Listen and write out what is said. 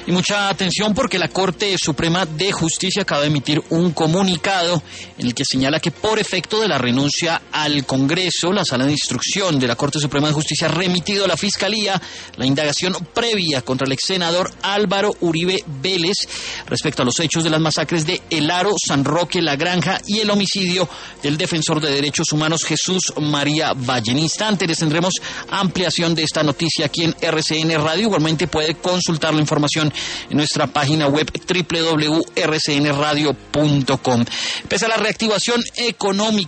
Y mucha atención porque la Corte Suprema de Justicia acaba de emitir un comunicado en el que señala que por efecto de la renuncia al Congreso, la Sala de Instrucción de la Corte Suprema de Justicia ha remitido a la Fiscalía la indagación previa contra el ex senador Álvaro Uribe Vélez respecto a los hechos de las masacres de El Aro, San Roque, La Granja y el homicidio del defensor de derechos humanos Jesús María Valle. En instantes les tendremos ampliación de esta noticia aquí en RCN Radio. Igualmente puede consultar la información en nuestra página web www.rcnradio.com. Pese a la reactivación económica